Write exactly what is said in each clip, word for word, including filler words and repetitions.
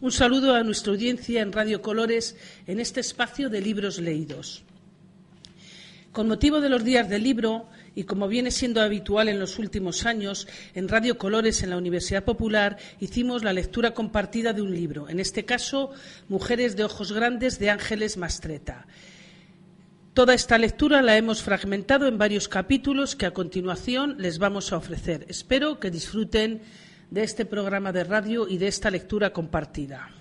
Un saludo a nuestra audiencia en Radio Colores en este espacio de libros leídos. Con motivo de los días del libro, y como viene siendo habitual en los últimos años, en Radio Colores, en la Universidad Popular, hicimos la lectura compartida de un libro, en este caso, Mujeres de ojos grandes, de Ángeles Mastretta. Toda esta lectura la hemos fragmentado en varios capítulos que a continuación les vamos a ofrecer. Espero que disfruten de este programa de radio y de esta lectura compartida.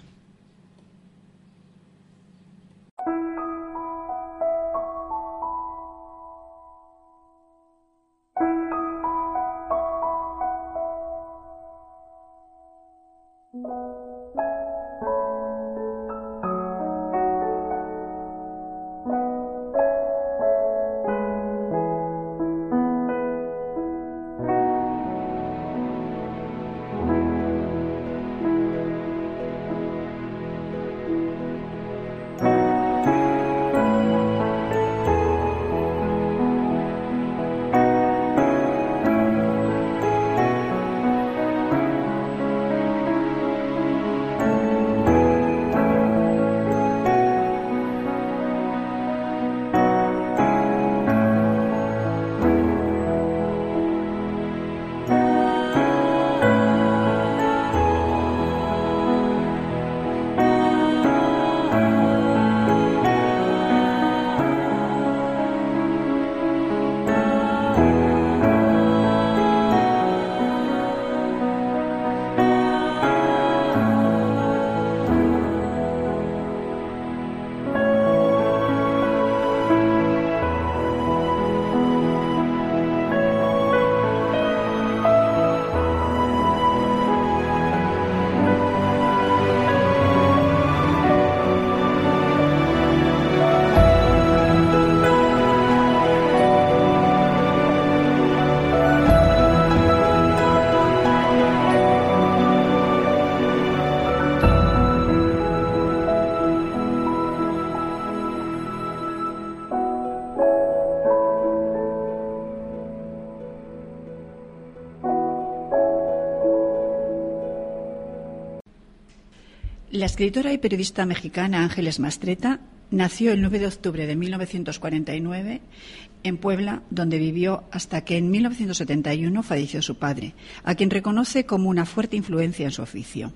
La escritora y periodista mexicana Ángeles Mastretta nació el nueve de octubre de mil novecientos cuarenta y nueve en Puebla, donde vivió hasta que en mil novecientos setenta y uno falleció su padre, a quien reconoce como una fuerte influencia en su oficio.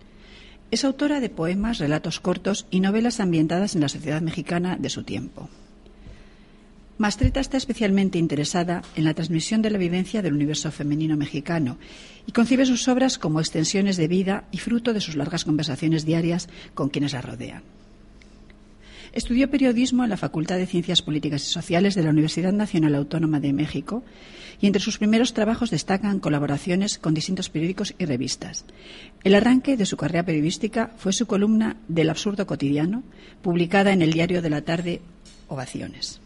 Es autora de poemas, relatos cortos y novelas ambientadas en la sociedad mexicana de su tiempo. Mastretta está especialmente interesada en la transmisión de la vivencia del universo femenino mexicano y concibe sus obras como extensiones de vida y fruto de sus largas conversaciones diarias con quienes la rodean. Estudió periodismo en la Facultad de Ciencias Políticas y Sociales de la Universidad Nacional Autónoma de México y entre sus primeros trabajos destacan colaboraciones con distintos periódicos y revistas. El arranque de su carrera periodística fue su columna del Absurdo Cotidiano, publicada en el diario de la tarde Ovaciones.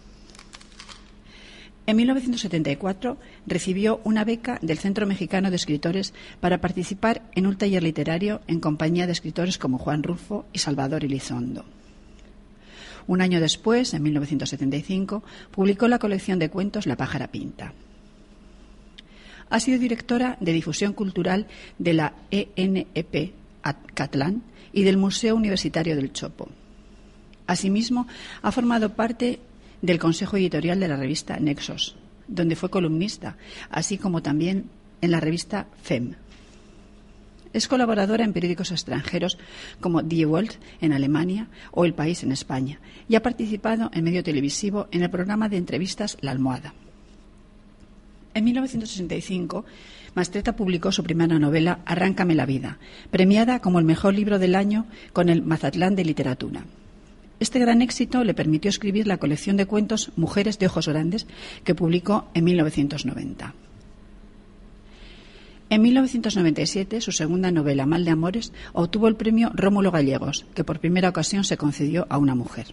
En mil novecientos setenta y cuatro recibió una beca del Centro Mexicano de Escritores para participar en un taller literario en compañía de escritores como Juan Rulfo y Salvador Elizondo. Un año después, en mil novecientos setenta y cinco, publicó la colección de cuentos La pájara pinta. Ha sido directora de difusión cultural de la E N E P Acatlán y del Museo Universitario del Chopo. Asimismo, ha formado parte del Consejo Editorial de la revista Nexos, donde fue columnista, así como también en la revista F E M. Es colaboradora en periódicos extranjeros como Die Welt en Alemania o El País en España y ha participado en medio televisivo en el programa de entrevistas La Almohada. En mil novecientos sesenta y cinco, Mastretta publicó su primera novela Arráncame la vida, premiada como el mejor libro del año con el Mazatlán de Literatura. Este gran éxito le permitió escribir la colección de cuentos Mujeres de ojos grandes, que publicó en mil novecientos noventa. En mil novecientos noventa y siete, su segunda novela, Mal de amores, obtuvo el premio Rómulo Gallegos, que por primera ocasión se concedió a una mujer.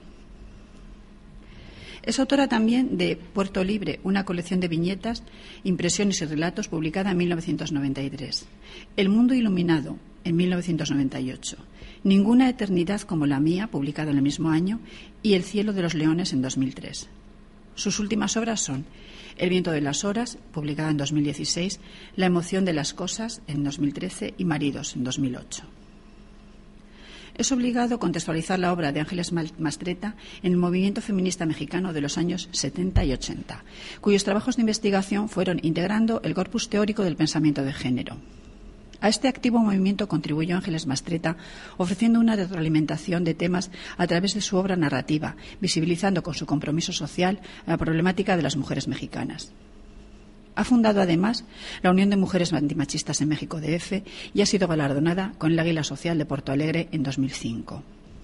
Es autora también de Puerto Libre, una colección de viñetas, impresiones y relatos, publicada en mil novecientos noventa y tres. El mundo iluminado, en mil novecientos noventa y ocho. Ninguna eternidad como la mía, publicada en el mismo año, y El cielo de los leones en dos mil tres. Sus últimas obras son El viento de las horas, publicada en dos mil dieciséis, La emoción de las cosas en dos mil trece y Maridos en dos mil ocho. es obligado contextualizar la obra de Ángeles Mastretta en el movimiento feminista mexicano de los años setenta y ochenta, cuyos trabajos de investigación fueron integrando el corpus teórico del pensamiento de género. A este activo movimiento contribuyó Ángeles Mastretta, ofreciendo una retroalimentación de temas a través de su obra narrativa, visibilizando con su compromiso social la problemática de las mujeres mexicanas. Ha fundado, además, la Unión de Mujeres Antimachistas en México D F y ha sido galardonada con el Águila Social de Porto Alegre en dos mil cinco.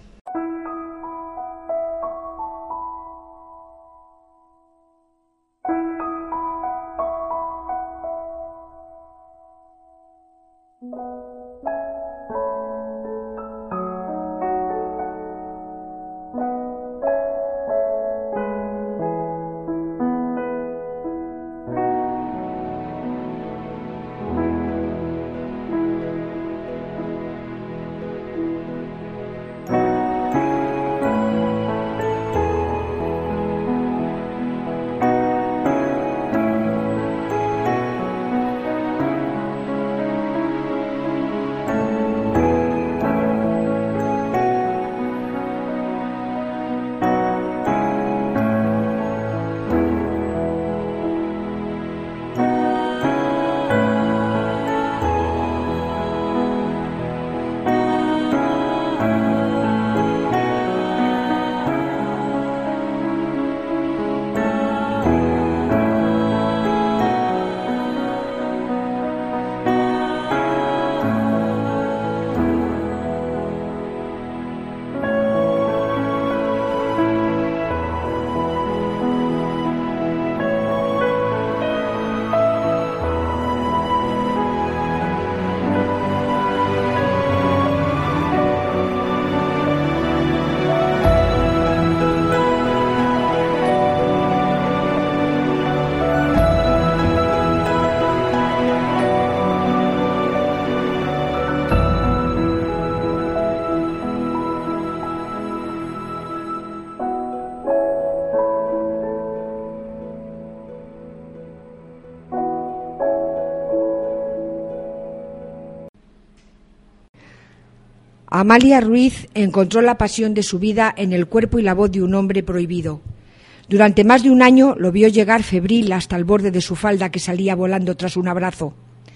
Amalia Ruiz encontró la pasión de su vida en el cuerpo y la voz de un hombre prohibido. Durante más de un año lo vio llegar febril hasta el borde de su falda que salía volando tras un abrazo.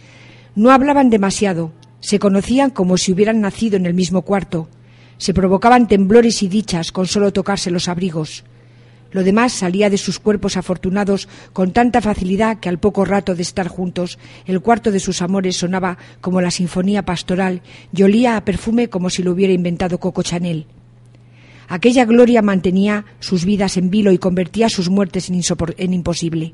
No hablaban demasiado, se conocían como si hubieran nacido en el mismo cuarto, se provocaban temblores y dichas con solo tocarse los abrigos. Lo demás salía de sus cuerpos afortunados con tanta facilidad que al poco rato de estar juntos, el cuarto de sus amores sonaba como la sinfonía pastoral y olía a perfume como si lo hubiera inventado Coco Chanel. Aquella gloria mantenía sus vidas en vilo y convertía sus muertes en, insopor- en imposible.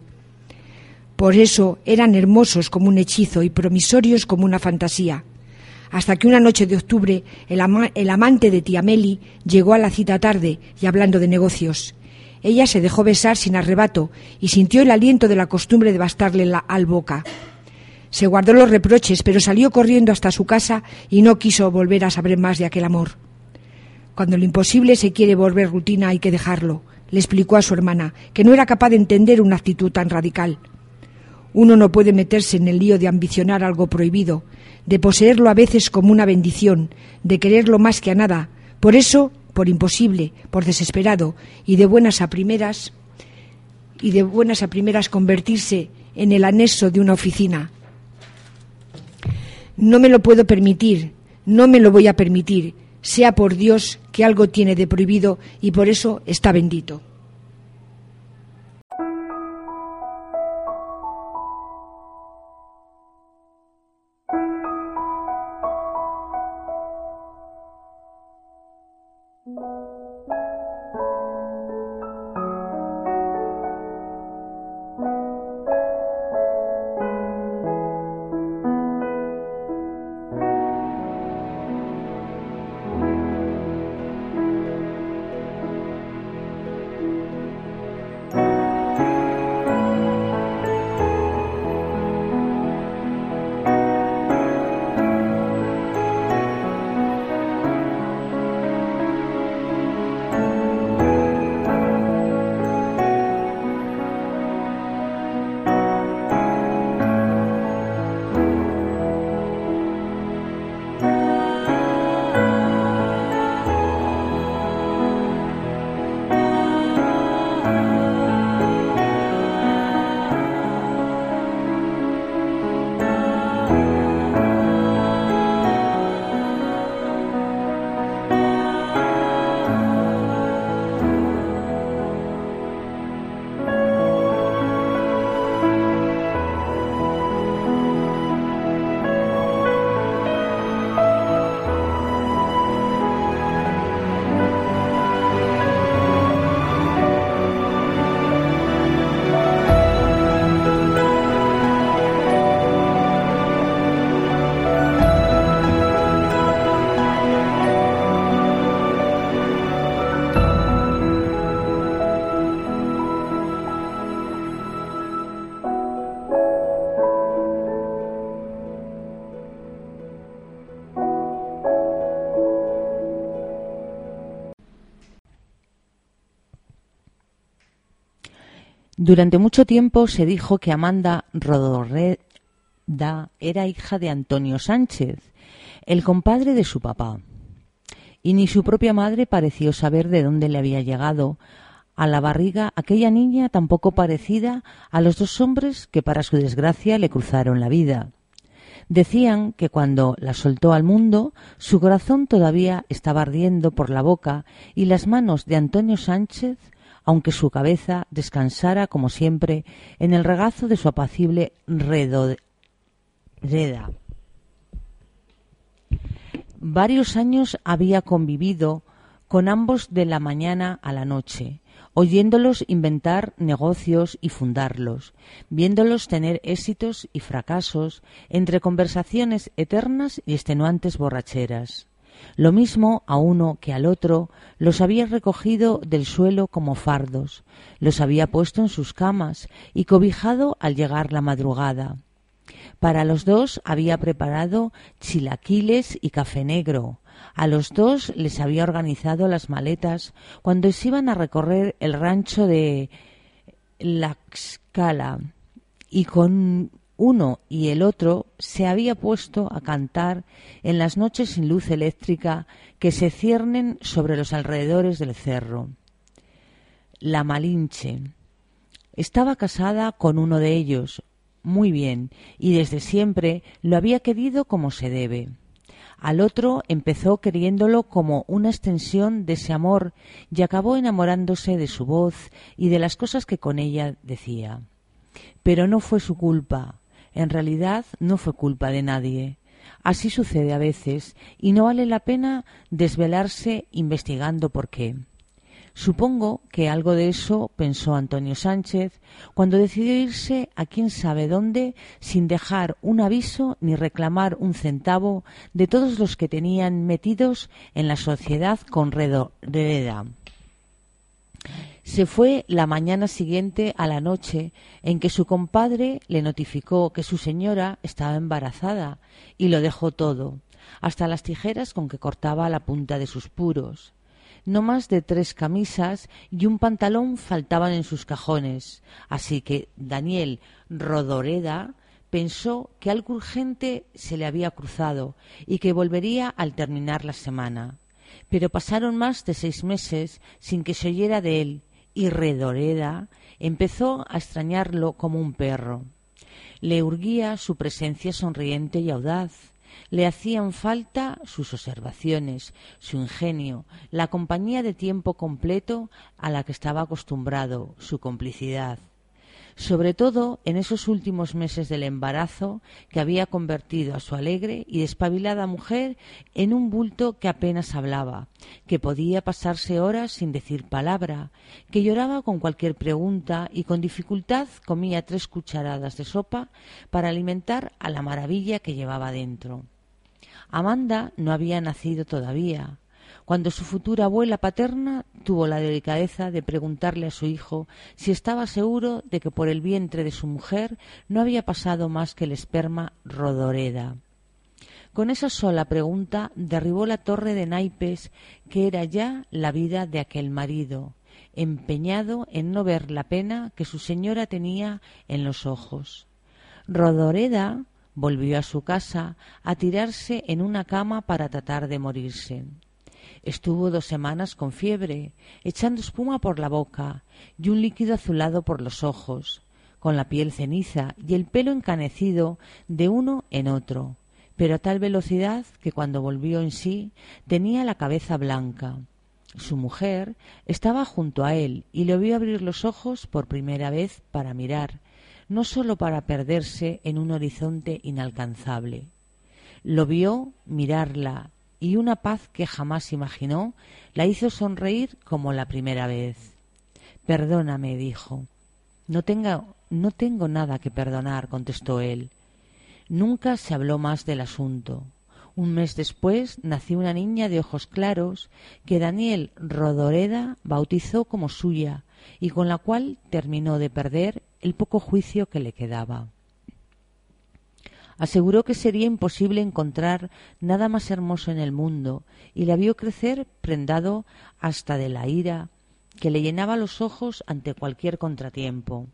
Por eso eran hermosos como un hechizo y promisorios como una fantasía. Hasta que una noche de octubre el, ama- el amante de tía Meli llegó a la cita tarde y hablando de negocios. Ella se dejó besar sin arrebato y sintió el aliento de la costumbre de bastarle la al boca. Se guardó los reproches, pero salió corriendo hasta su casa y no quiso volver a saber más de aquel amor. Cuando lo imposible se quiere volver rutina hay que dejarlo, le explicó a su hermana, que no era capaz de entender una actitud tan radical. Uno no puede meterse en el lío de ambicionar algo prohibido, de poseerlo a veces como una bendición, de quererlo más que a nada. Por eso, por imposible, por desesperado, y de buenas a primeras, y de buenas a primeras convertirse en el anexo de una oficina. No me lo puedo permitir, no me lo voy a permitir, sea por Dios que algo tiene de prohibido y por eso está bendito. Durante mucho tiempo se dijo que Amanda Rodoreda era hija de Antonio Sánchez, el compadre de su papá, y ni su propia madre pareció saber de dónde le había llegado a la barriga aquella niña tan poco parecida a los dos hombres que para su desgracia le cruzaron la vida. Decían que cuando la soltó al mundo, su corazón todavía estaba ardiendo por la boca y las manos de Antonio Sánchez, aunque su cabeza descansara como siempre en el regazo de su apacible Redoreda. Varios años había convivido con ambos de la mañana a la noche, oyéndolos inventar negocios y fundarlos, viéndolos tener éxitos y fracasos entre conversaciones eternas y extenuantes borracheras. Lo mismo a uno que al otro los había recogido del suelo como fardos, los había puesto en sus camas y cobijado al llegar la madrugada. Para los dos había preparado chilaquiles y café negro. A los dos les había organizado las maletas cuando se iban a recorrer el rancho de Tlaxcala, y con uno y el otro se había puesto a cantar en las noches sin luz eléctrica que se ciernen sobre los alrededores del cerro. La Malinche estaba casada con uno de ellos, muy bien, y desde siempre lo había querido como se debe. Al otro empezó queriéndolo como una extensión de ese amor y acabó enamorándose de su voz y de las cosas que con ella decía. Pero no fue su culpa, en realidad no fue culpa de nadie. Así sucede a veces y no vale la pena desvelarse investigando por qué. Supongo que algo de eso pensó Antonio Sánchez cuando decidió irse a quién sabe dónde sin dejar un aviso ni reclamar un centavo de todos los que tenían metidos en la sociedad con Redoreda. Se fue la mañana siguiente a la noche en que su compadre le notificó que su señora estaba embarazada y lo dejó todo, hasta las tijeras con que cortaba la punta de sus puros. No más de tres camisas y un pantalón faltaban en sus cajones, así que Daniel Rodoreda pensó que algo urgente se le había cruzado y que volvería al terminar la semana. Pero pasaron más de seis meses sin que se oyera de él, y Redoreda empezó a extrañarlo como un perro. Le urgía su presencia sonriente y audaz. Le hacían falta sus observaciones, su ingenio, la compañía de tiempo completo a la que estaba acostumbrado, su complicidad. Sobre todo en esos últimos meses del embarazo, que había convertido a su alegre y despabilada mujer en un bulto que apenas hablaba, que podía pasarse horas sin decir palabra, que lloraba con cualquier pregunta y con dificultad comía tres cucharadas de sopa para alimentar a la maravilla que llevaba dentro. Amanda no había nacido todavía, cuando su futura abuela paterna tuvo la delicadeza de preguntarle a su hijo si estaba seguro de que por el vientre de su mujer no había pasado más que el esperma Rodoreda. Con esa sola pregunta derribó la torre de naipes que era ya la vida de aquel marido, empeñado en no ver la pena que su señora tenía en los ojos. Rodoreda volvió a su casa a tirarse en una cama para tratar de morirse. Estuvo dos semanas con fiebre, echando espuma por la boca y un líquido azulado por los ojos, con la piel ceniza y el pelo encanecido de uno en otro, pero a tal velocidad que cuando volvió en sí tenía la cabeza blanca. Su mujer estaba junto a él y le vio abrir los ojos por primera vez para mirar, no sólo para perderse en un horizonte inalcanzable. Lo vio mirarla y una paz que jamás imaginó la hizo sonreír como la primera vez. «Perdóname», dijo. «No tengo, no tengo nada que perdonar», contestó él. Nunca se habló más del asunto. Un mes después nació una niña de ojos claros que Daniel Rodoreda bautizó como suya y con la cual terminó de perder el poco juicio que le quedaba. Aseguró que sería imposible encontrar nada más hermoso en el mundo y la vio crecer prendado hasta de la ira que le llenaba los ojos ante cualquier contratiempo.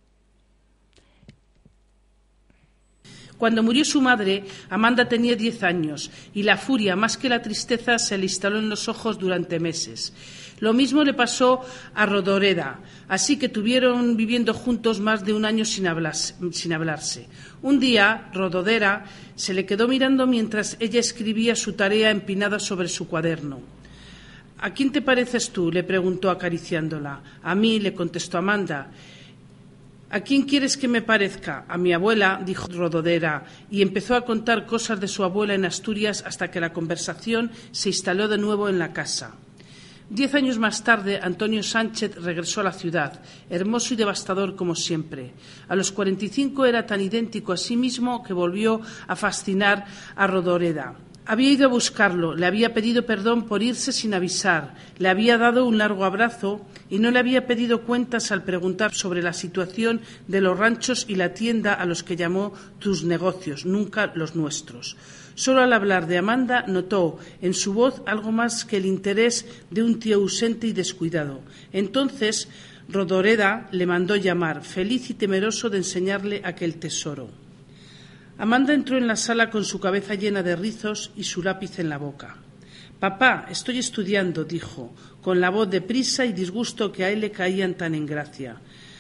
Cuando murió su madre, Amanda tenía diez años y la furia, más que la tristeza, se le instaló en los ojos durante meses. Lo mismo le pasó a Rodoreda, así que tuvieron viviendo juntos más de un año sin hablarse. Sin hablarse. Un día, Rododera se le quedó mirando mientras ella escribía su tarea empinada sobre su cuaderno. «¿A quién te pareces tú?», le preguntó acariciándola. «A mí», le contestó Amanda. «¿A quién quieres que me parezca?». «A mi abuela», dijo Rododera, y empezó a contar cosas de su abuela en Asturias hasta que la conversación se instaló de nuevo en la casa. Diez años más tarde, Antonio Sánchez regresó a la ciudad, hermoso y devastador como siempre. A los cuarenta y cinco era tan idéntico a sí mismo que volvió a fascinar a Rodoreda. Había ido a buscarlo, le había pedido perdón por irse sin avisar, le había dado un largo abrazo y no le había pedido cuentas al preguntar sobre la situación de los ranchos y la tienda a los que llamó tus negocios, nunca los nuestros. Solo al hablar de Amanda notó en su voz algo más que el interés de un tío ausente y descuidado. Entonces Rodoreda le mandó llamar, feliz y temeroso de enseñarle aquel tesoro. Amanda entró en la sala con su cabeza llena de rizos y su lápiz en la boca. «Papá, estoy estudiando», dijo, con la voz de prisa y disgusto que a él le caían tan en gracia.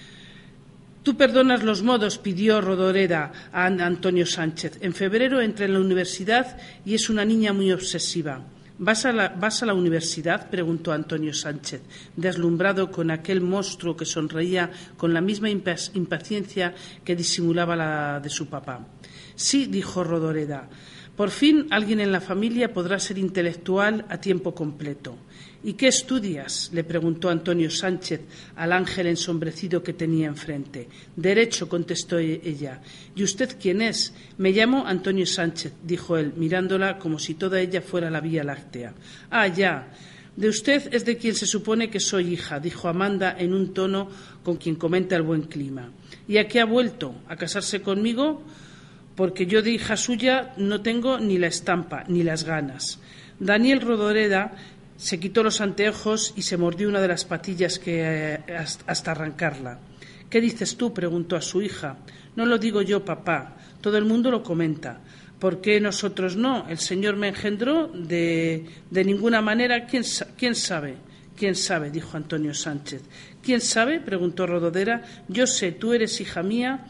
«Tú perdonas los modos», pidió Rodoreda a Antonio Sánchez. «En febrero entra en la universidad y es una niña muy obsesiva». ¿Vas a, la, ¿Vas a la universidad?», preguntó Antonio Sánchez, deslumbrado con aquel monstruo que sonreía con la misma impaciencia que disimulaba la de su papá. «Sí», dijo Rodoreda. «Por fin alguien en la familia podrá ser intelectual a tiempo completo». «¿Y qué estudias?», le preguntó Antonio Sánchez al ángel ensombrecido que tenía enfrente. «Derecho», contestó ella. «¿Y usted quién es?». «Me llamo Antonio Sánchez», dijo él, mirándola como si toda ella fuera la Vía Láctea. «Ah, ya. De usted es de quien se supone que soy hija», dijo Amanda en un tono con quien comenta el buen clima. «¿Y a qué ha vuelto? ¿A casarse conmigo? Porque yo de hija suya no tengo ni la estampa ni las ganas». Daniel Rodoreda se quitó los anteojos y se mordió una de las patillas que, eh, hasta arrancarla. «¿Qué dices tú?», preguntó a su hija. «No lo digo yo, papá. Todo el mundo lo comenta». «¿Por qué nosotros no? El Señor me engendró de, de ninguna manera. ¿Quién, ¿Quién sabe?» «¿Quién sabe?», dijo Antonio Sánchez. «¿Quién sabe?», preguntó Rododera. «Yo sé, tú eres hija mía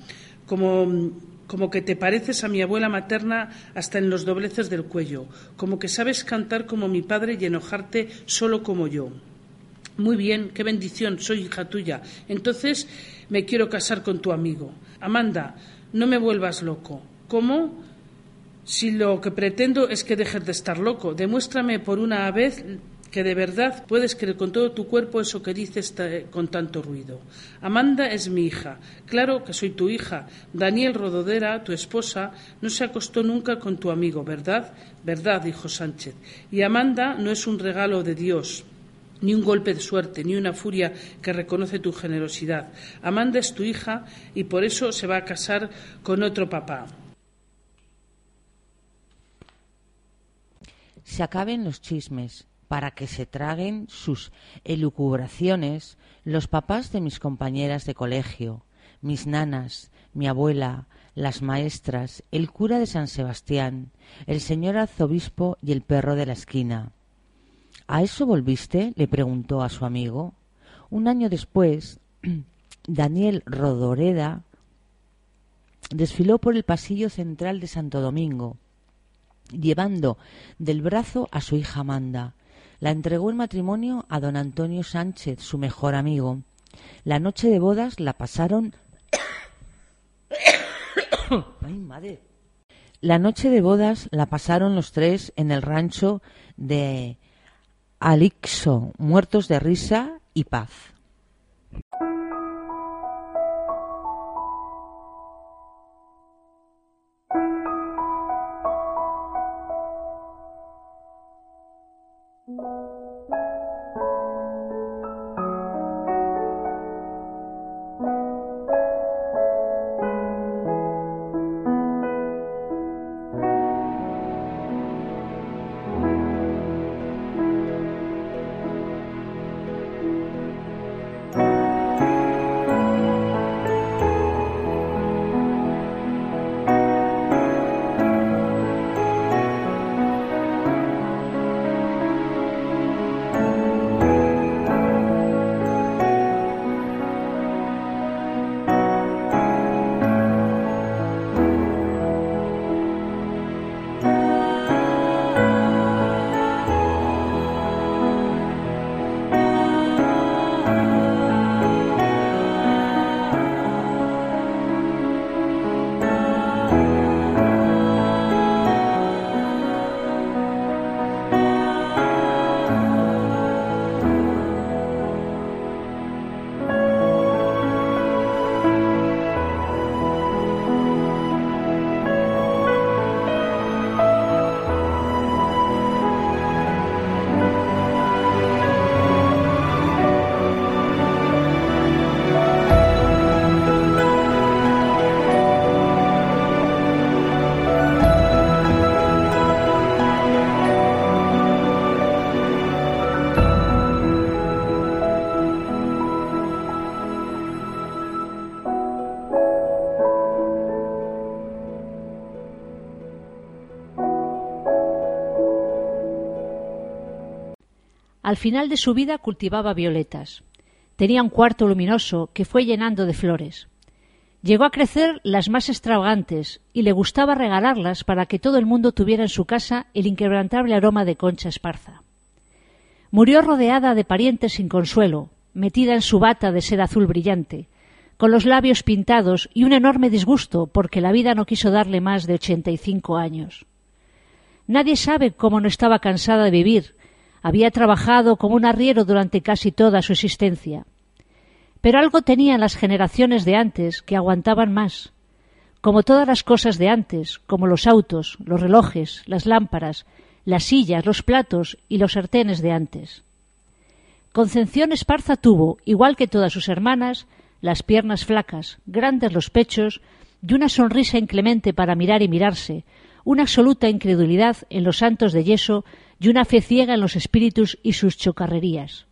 como... como que te pareces a mi abuela materna hasta en los dobleces del cuello, como que sabes cantar como mi padre y enojarte solo como yo». «Muy bien, qué bendición, soy hija tuya. Entonces me quiero casar con tu amigo». «Amanda, no me vuelvas loco». «¿Cómo? Si lo que pretendo es que dejes de estar loco. Demuéstrame por una vez que de verdad puedes creer con todo tu cuerpo eso que dices con tanto ruido». «Amanda es mi hija». «Claro que soy tu hija. Daniel Rododera, tu esposa, no se acostó nunca con tu amigo, ¿verdad?». «Verdad», dijo Sánchez. «Y Amanda no es un regalo de Dios, ni un golpe de suerte, ni una furia que reconoce tu generosidad. Amanda es tu hija y por eso se va a casar con otro papá». Se acaben los chismes, para que se traguen sus elucubraciones los papás de mis compañeras de colegio, mis nanas, mi abuela, las maestras, el cura de San Sebastián, el señor arzobispo y el perro de la esquina. «¿A eso volviste?», le preguntó a su amigo. Un año después, Daniel Rodoreda desfiló por el pasillo central de Santo Domingo, llevando del brazo a su hija Amanda. La entregó en matrimonio a don Antonio Sánchez, su mejor amigo. La noche de bodas la pasaron... ¡Ay, madre! La noche de bodas la pasaron los tres en el rancho de Alixo, muertos de risa y paz. Al final de su vida cultivaba violetas. Tenía un cuarto luminoso que fue llenando de flores. Llegó a crecer las más extravagantes y le gustaba regalarlas para que todo el mundo tuviera en su casa el inquebrantable aroma de Concha Esparza. Murió rodeada de parientes sin consuelo, metida en su bata de seda azul brillante, con los labios pintados y un enorme disgusto porque la vida no quiso darle más de ochenta y cinco años. Nadie sabe cómo no estaba cansada de vivir. Había trabajado como un arriero durante casi toda su existencia. Pero algo tenían las generaciones de antes que aguantaban más. Como todas las cosas de antes, como los autos, los relojes, las lámparas, las sillas, los platos y los sartenes de antes. Concepción Esparza tuvo, igual que todas sus hermanas, las piernas flacas, grandes los pechos y una sonrisa inclemente para mirar y mirarse, una absoluta incredulidad en los santos de yeso y una fe ciega en los espíritus y sus chocarrerías.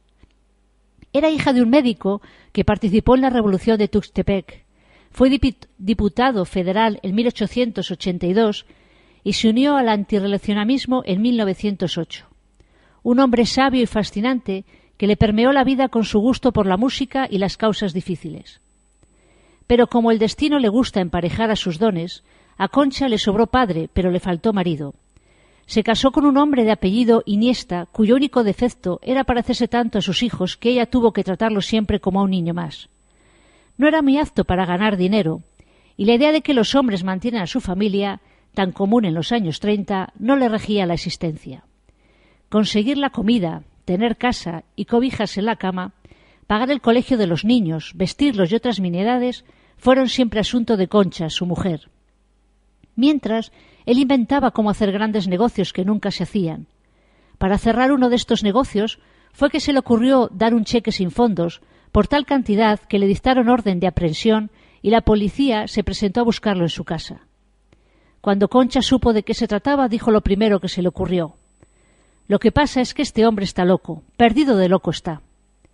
Era hija de un médico que participó en la Revolución de Tuxtepec. Fue diputado federal en mil ochocientos ochenta y dos y se unió al antirreeleccionismo en mil novecientos ocho. Un hombre sabio y fascinante que le permeó la vida con su gusto por la música y las causas difíciles. Pero como el destino le gusta emparejar a sus dones, a Concha le sobró padre, pero le faltó marido. Se casó con un hombre de apellido Iniesta, cuyo único defecto era parecerse tanto a sus hijos que ella tuvo que tratarlo siempre como a un niño más. No era muy apto para ganar dinero, y la idea de que los hombres mantienen a su familia, tan común en los años treinta, no le regía la existencia. Conseguir la comida, tener casa y cobijas en la cama, pagar el colegio de los niños, vestirlos y otras nimiedades, fueron siempre asunto de Concha, su mujer. Mientras, él inventaba cómo hacer grandes negocios que nunca se hacían. Para cerrar uno de estos negocios fue que se le ocurrió dar un cheque sin fondos por tal cantidad que le dictaron orden de aprehensión y la policía se presentó a buscarlo en su casa. Cuando Concha supo de qué se trataba, dijo lo primero que se le ocurrió. Lo que pasa es que este hombre está loco, perdido de loco está.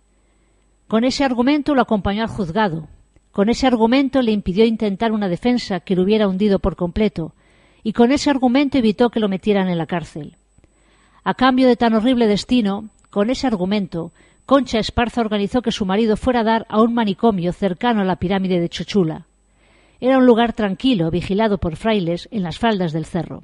Con ese argumento lo acompañó al juzgado. Con ese argumento le impidió intentar una defensa que lo hubiera hundido por completo, y con ese argumento evitó que lo metieran en la cárcel. A cambio de tan horrible destino, con ese argumento, Concha Esparza organizó que su marido fuera a dar a un manicomio cercano a la pirámide de Chochula. Era un lugar tranquilo, vigilado por frailes en las faldas del cerro.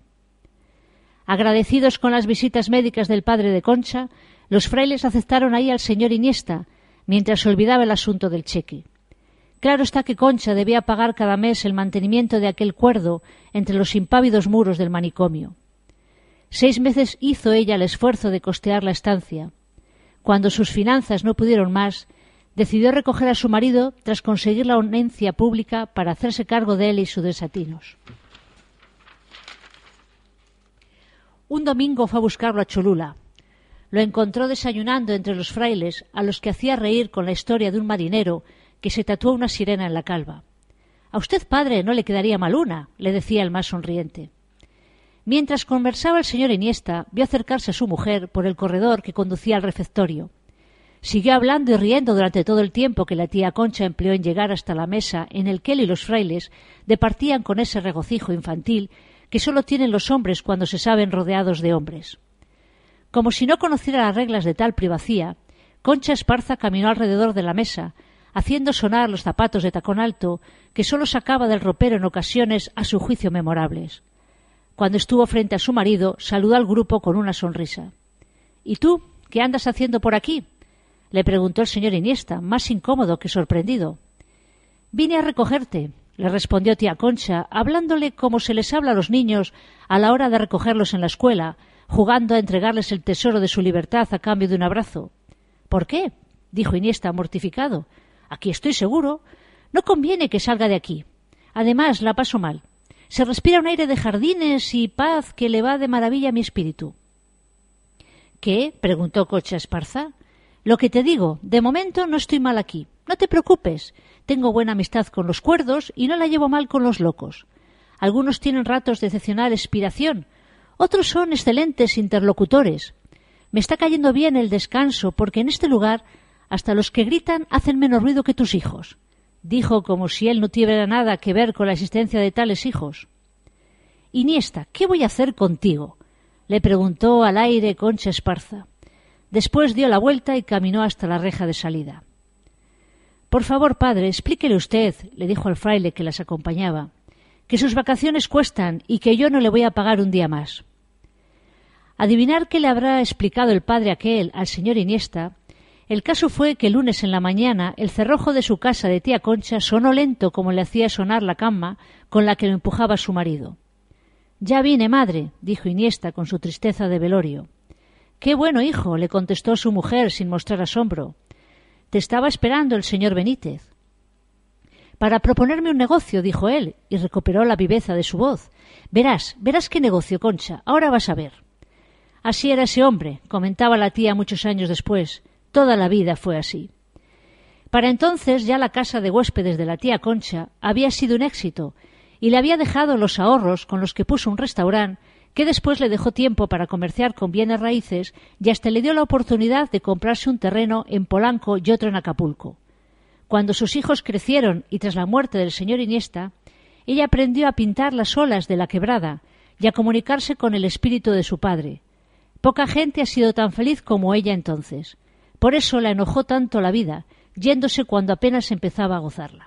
Agradecidos con las visitas médicas del padre de Concha, los frailes aceptaron ahí al señor Iniesta, mientras se olvidaba el asunto del cheque. Claro está que Concha debía pagar cada mes el mantenimiento de aquel cuerdo entre los impávidos muros del manicomio. Seis meses hizo ella el esfuerzo de costear la estancia. Cuando sus finanzas no pudieron más, decidió recoger a su marido tras conseguir la audiencia pública para hacerse cargo de él y sus desatinos. Un domingo fue a buscarlo a Cholula. Lo encontró desayunando entre los frailes, a los que hacía reír con la historia de un marinero que se tatuó una sirena en la calva. «A usted, padre, no le quedaría mal una», le decía el más sonriente. Mientras conversaba el señor Iniesta, vio acercarse a su mujer por el corredor que conducía al refectorio. Siguió hablando y riendo durante todo el tiempo que la tía Concha empleó en llegar hasta la mesa en el que él y los frailes departían con ese regocijo infantil que sólo tienen los hombres cuando se saben rodeados de hombres. Como si no conociera las reglas de tal privacía, Concha Esparza caminó alrededor de la mesa, haciendo sonar los zapatos de tacón alto que sólo sacaba del ropero en ocasiones a su juicio memorables. Cuando estuvo frente a su marido, saludó al grupo con una sonrisa. «¿Y tú, qué andas haciendo por aquí?», le preguntó el señor Iniesta, más incómodo que sorprendido. «Vine a recogerte», le respondió tía Concha, hablándole como se les habla a los niños a la hora de recogerlos en la escuela, jugando a entregarles el tesoro de su libertad a cambio de un abrazo. «¿Por qué?», dijo Iniesta, mortificado. «Aquí estoy seguro. No conviene que salga de aquí. Además, la paso mal. Se respira un aire de jardines y paz que le va de maravilla a mi espíritu». «¿Qué?», preguntó Concha Esparza. «Lo que te digo, de momento no estoy mal aquí. No te preocupes. Tengo buena amistad con los cuerdos y no la llevo mal con los locos. Algunos tienen ratos de excepcional inspiración. Otros son excelentes interlocutores. Me está cayendo bien el descanso porque en este lugar hasta los que gritan hacen menos ruido que tus hijos», dijo como si él no tuviera nada que ver con la existencia de tales hijos. «Iniesta, ¿qué voy a hacer contigo?», le preguntó al aire Concha Esparza. Después dio la vuelta y caminó hasta la reja de salida. «Por favor, padre, explíquele usted», le dijo al fraile que las acompañaba, «que sus vacaciones cuestan y que yo no le voy a pagar un día más». Adivinar qué le habrá explicado el padre aquel al señor Iniesta. El caso fue que el lunes en la mañana el cerrojo de su casa de tía Concha sonó lento como le hacía sonar la cama con la que lo empujaba su marido. «Ya vine, madre», dijo Iniesta con su tristeza de velorio. «Qué bueno, hijo», le contestó su mujer sin mostrar asombro. «Te estaba esperando el señor Benítez». «Para proponerme un negocio», dijo él, y recuperó la viveza de su voz. «Verás, verás qué negocio, Concha, ahora vas a ver». Así era ese hombre, comentaba la tía muchos años después. Toda la vida fue así. Para entonces ya la casa de huéspedes de la tía Concha había sido un éxito y le había dejado los ahorros con los que puso un restaurante que después le dejó tiempo para comerciar con bienes raíces y hasta le dio la oportunidad de comprarse un terreno en Polanco y otro en Acapulco. Cuando sus hijos crecieron y tras la muerte del señor Iniesta, ella aprendió a pintar las olas de la quebrada y a comunicarse con el espíritu de su padre. Poca gente ha sido tan feliz como ella entonces. Por eso la enojó tanto la vida, yéndose cuando apenas empezaba a gozarla.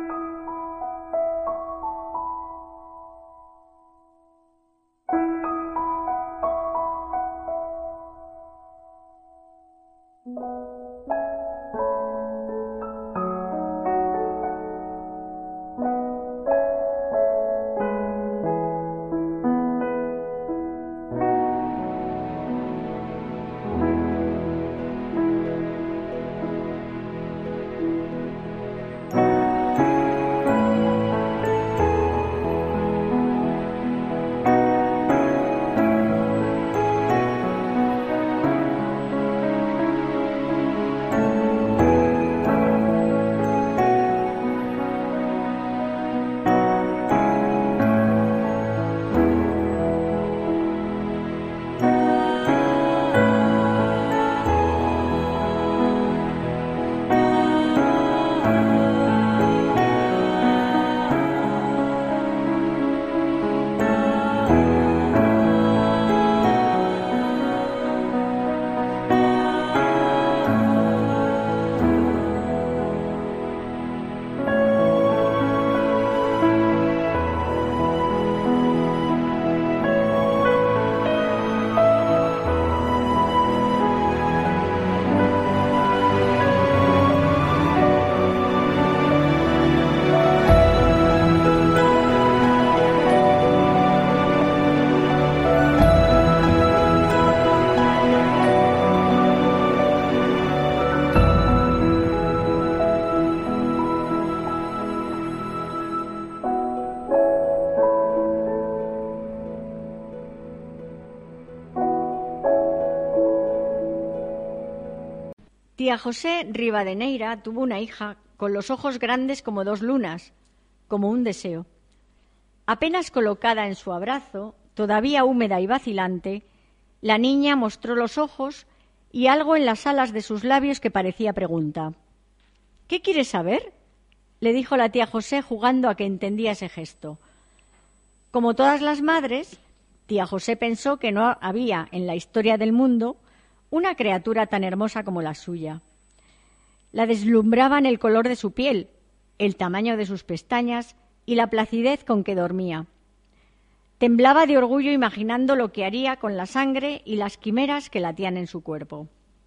Tía José Rivadeneira tuvo una hija con los ojos grandes como dos lunas, como un deseo. Apenas colocada en su abrazo, todavía húmeda y vacilante, la niña mostró los ojos y algo en las alas de sus labios que parecía pregunta. «¿Qué quieres saber?», le dijo la tía José jugando a que entendía ese gesto. Como todas las madres, tía José pensó que no había en la historia del mundo una criatura tan hermosa como la suya. La deslumbraban el color de su piel, el tamaño de sus pestañas y la placidez con que dormía. Temblaba de orgullo imaginando lo que haría con la sangre y las quimeras que latían en su cuerpo.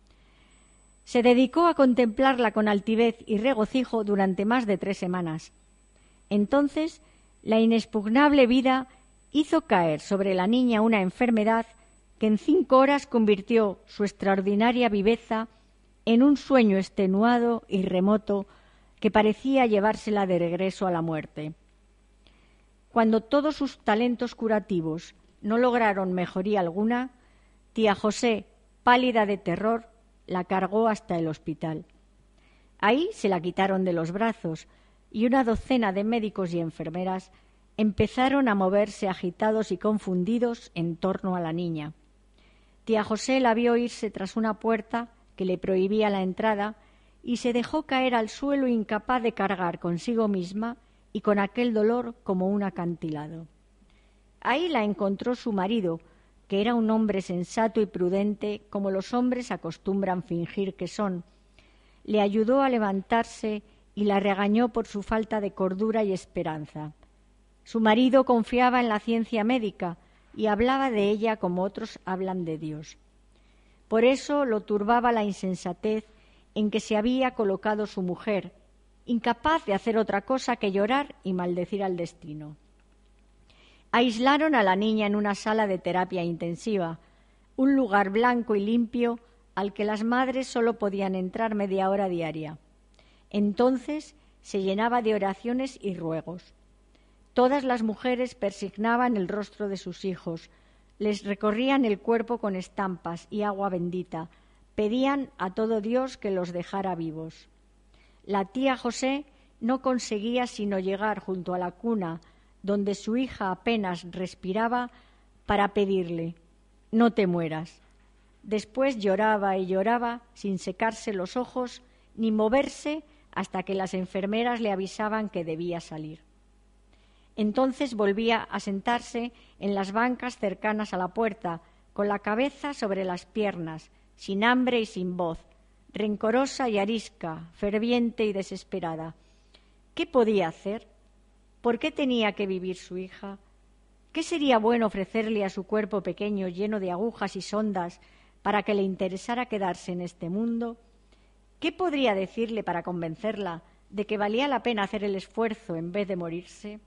Se dedicó a contemplarla con altivez y regocijo durante más de tres semanas. Entonces, la inexpugnable vida hizo caer sobre la niña una enfermedad que en cinco horas convirtió su extraordinaria viveza en un sueño extenuado y remoto que parecía llevársela de regreso a la muerte. Cuando todos sus talentos curativos no lograron mejoría alguna, tía José, pálida de terror, la cargó hasta el hospital. Ahí se la quitaron de los brazos y una docena de médicos y enfermeras empezaron a moverse agitados y confundidos en torno a la niña. Tía José la vio irse tras una puerta que le prohibía la entrada y se dejó caer al suelo incapaz de cargar consigo misma y con aquel dolor como un acantilado. Ahí la encontró su marido, que era un hombre sensato y prudente, como los hombres acostumbran fingir que son. Le ayudó a levantarse y la regañó por su falta de cordura y esperanza. Su marido confiaba en la ciencia médica y hablaba de ella como otros hablan de Dios. Por eso lo turbaba la insensatez en que se había colocado su mujer, incapaz de hacer otra cosa que llorar y maldecir al destino. Aislaron a la niña en una sala de terapia intensiva, un lugar blanco y limpio al que las madres solo podían entrar media hora diaria. Entonces se llenaba de oraciones y ruegos. Todas las mujeres persignaban el rostro de sus hijos, les recorrían el cuerpo con estampas y agua bendita, pedían a todo Dios que los dejara vivos. La tía José no conseguía sino llegar junto a la cuna, donde su hija apenas respiraba, para pedirle: «No te mueras». Después lloraba y lloraba sin secarse los ojos ni moverse hasta que las enfermeras le avisaban que debía salir. Entonces volvía a sentarse en las bancas cercanas a la puerta, con la cabeza sobre las piernas, sin hambre y sin voz, rencorosa y arisca, ferviente y desesperada. ¿Qué podía hacer? ¿Por qué tenía que vivir su hija? ¿Qué sería bueno ofrecerle a su cuerpo pequeño lleno de agujas y sondas para que le interesara quedarse en este mundo? ¿Qué podría decirle para convencerla de que valía la pena hacer el esfuerzo en vez de morirse?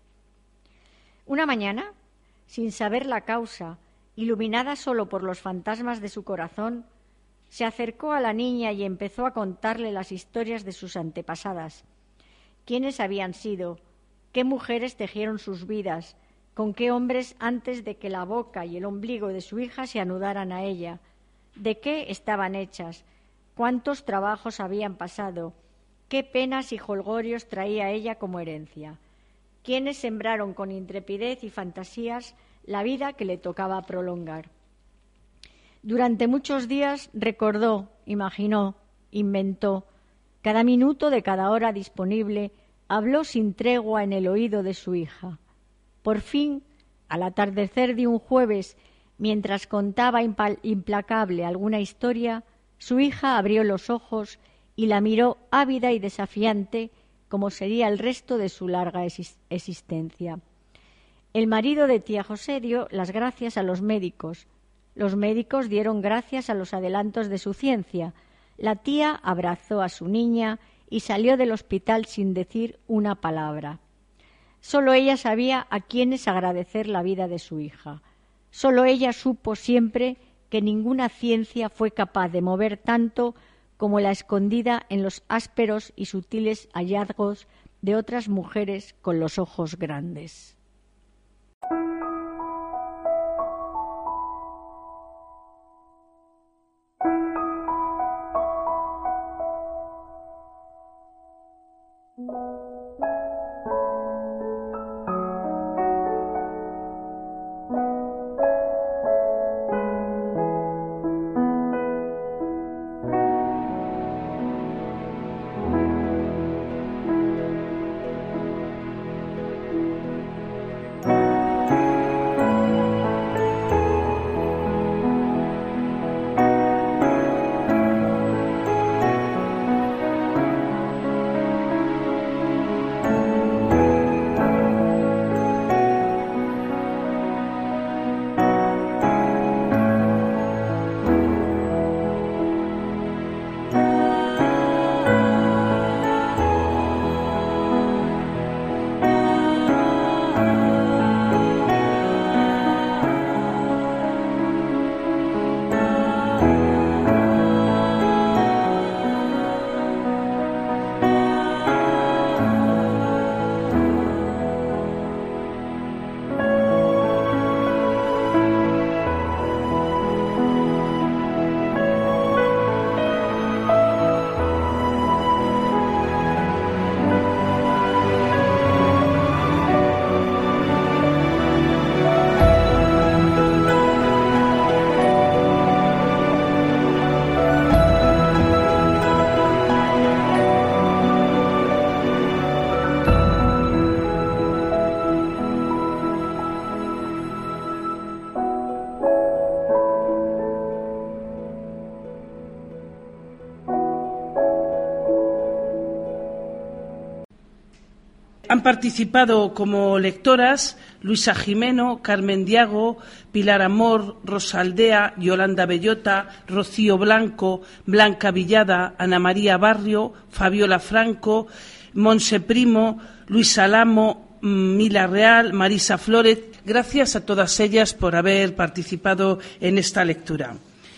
Una mañana, sin saber la causa, iluminada solo por los fantasmas de su corazón, se acercó a la niña y empezó a contarle las historias de sus antepasadas. ¿Quiénes habían sido? ¿Qué mujeres tejieron sus vidas? ¿Con qué hombres antes de que la boca y el ombligo de su hija se anudaran a ella? ¿De qué estaban hechas? ¿Cuántos trabajos habían pasado? ¿Qué penas y jolgorios traía ella como herencia? ¿Quiénes sembraron con intrepidez y fantasías la vida que le tocaba prolongar? Durante muchos días recordó, imaginó, inventó. Cada minuto de cada hora disponible habló sin tregua en el oído de su hija. Por fin, al atardecer de un jueves, mientras contaba implacable alguna historia, su hija abrió los ojos y la miró ávida y desafiante, como sería el resto de su larga existencia. El marido de tía José dio las gracias a los médicos. Los médicos dieron gracias a los adelantos de su ciencia. La tía abrazó a su niña y salió del hospital sin decir una palabra. Solo ella sabía a quiénes agradecer la vida de su hija. Solo ella supo siempre que ninguna ciencia fue capaz de mover tanto como la escondida en los ásperos y sutiles hallazgos de otras mujeres con los ojos grandes. Han participado como lectoras Luisa Jimeno, Carmen Diago, Pilar Amor, Rosa Aldea, Yolanda Bellota, Rocío Blanco, Blanca Villada, Ana María Barrio, Fabiola Franco, Monse Primo, Luisa Lamo, Mila Real, Marisa Flórez. Gracias a todas ellas por haber participado en esta lectura.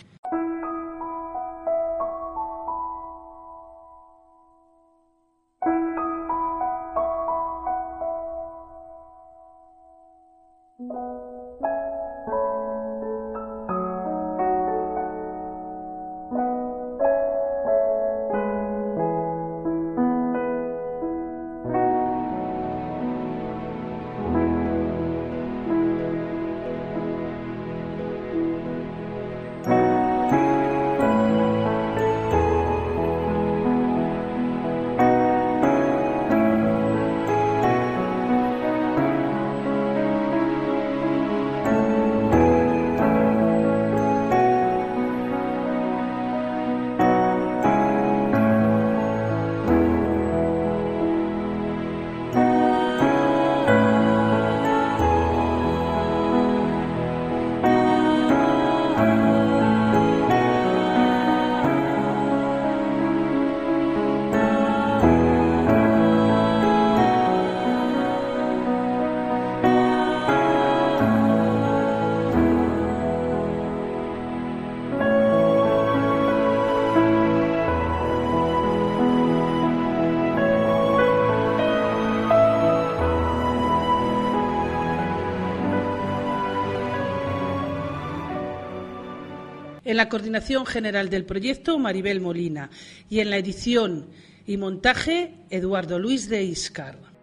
En la coordinación general del proyecto, Maribel Molina, y en la edición y montaje, Eduardo Luis de Iscar.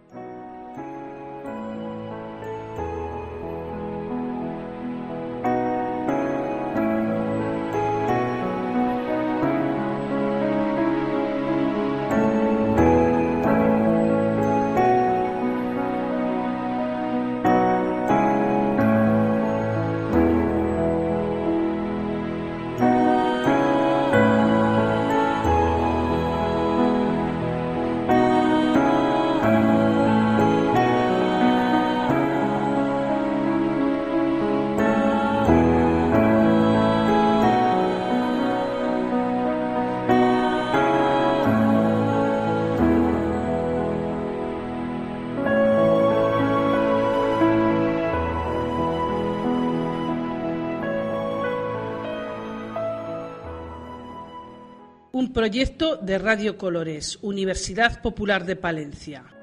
Un proyecto de Radio Colores, Universidad Popular de Palencia.